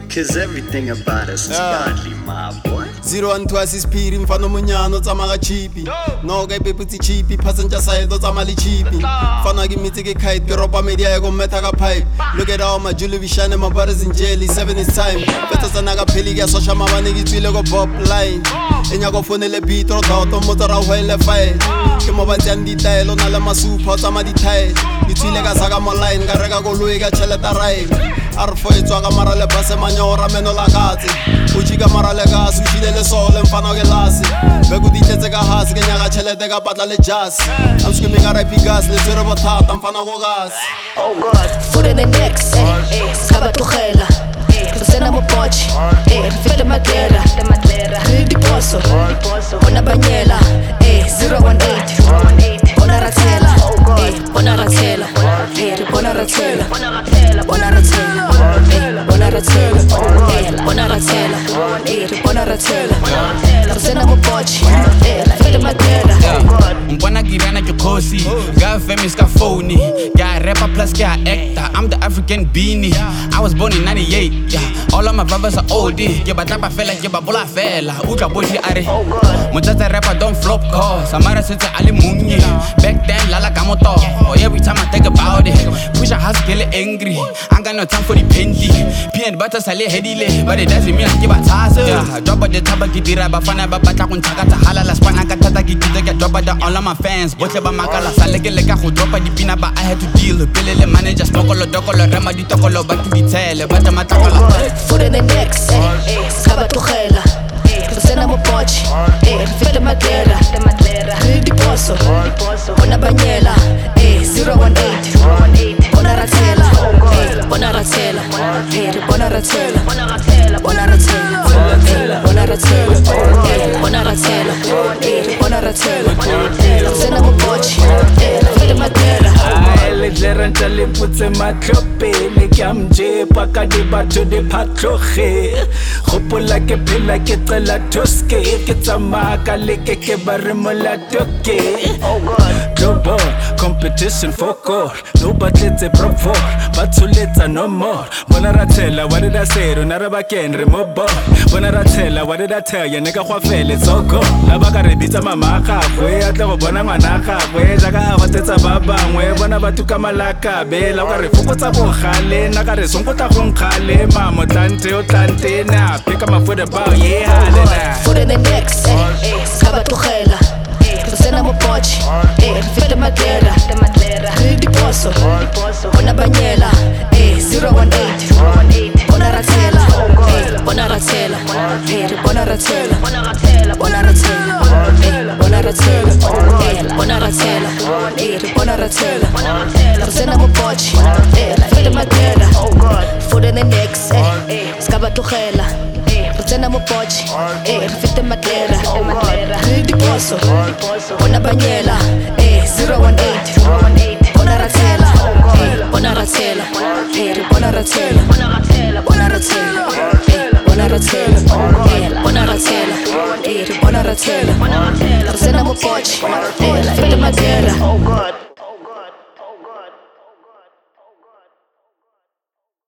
Cause everything about us is godly, my boy. 012 asispiri mfano munyano tsamaka chipi no ka ipeputse chipi passenger side o tsamale chipi fana ke mitse ke kite ke ropa media ya go metha ka pipe look at all my jewelry shine my brothers in jelly 7 is time fetsa tsana ka pheli ke social mabane ke tswile go pop line enya go fonele beat ro dot mo tsara hoile file ke mo batsang ditaelo na le masupa tsama ditail ke tswile ka saka mo line ka reka go loe ka cheleta ride arfo etswa ka mara le base manyora meno la katse o jika mara le ka sushile le sole mfana ke lasi beku ditletse ka hasi ke nyaka chelete ka patla le jazz I'm screaming at rap gas le tsere bothata mfana go gas oh god foot in the necks skaba tlogela sena mo poch fete madera re diposo bona banyela 018 bona ratsela bona ratsela bona ratsela bona ratsela bona ratsela bona ratsela bona ratsela sena mo poch fete madera mbona girana ke khosi ga famous ka phone ga rapper plus ga actor I'm the African beanie I was born in 98 yeah. All of my brothers are old ke batla ba fela ke ba bola fela utla bodi are motsatsa rapper don't flop cause amara setse ali munye back then lala ka moto every time I think about it push a house get angry I got no time for the pendy peanut butter sale hedile but it doesn't mean I give a task yeah drop the taba ke dira ba fana ba batla go ntaka tsa halala spana ka tata ke ditse ke drop the all of my fans botle ba makala sale ke le ka go drop di pina ba I had to deal pelele manager stokolo dokolo rama di tokolo ba ke ditele ba tama takala foot in the necks skaba tlogela sena mo poch fete madera re diposo bona banyela 018 bona ratsela bona ratsela bona ratsela bona ratsela bona ratsela bona ratsela bona ratsela sena mo poch fete madera le dleranta le putse matlopele ke amje paka di batho di phatloge gopola ke phela ke tsela toske ke tsamaka le ke bare molatoke global competition for God no batletse prop for bathuletsa no more bona ratsela what did I say rona re ba ken re mo bo bona ratsela what did I tell you neka gwa fele tsoko la ba ka re bitsa mama ga gwe a tle go bona ngwana ga gwe jaka a batsetsa ba bangwe bona ba tuka malaka bela ka re fokotsa go gale na ka re sonkota go ngale mama tlante o tlante na pick up my foot about yeah na foot in the necks skaba tlogela sena mo poch fete madera re diposo bona banyela 018 bona ratsela bona ratsela bona ratsela bona ratsela bona ratsela bona ratsela bona ratsela sena mo poch fete madera foot in the necks skaba tlogela sena mo poch fete madera re diposo bona banyela 018 bona ratsela bona ratsela bona ratsela bona ratsela bona ratsela bona ratsela bona ratsela sena mo poch fete madera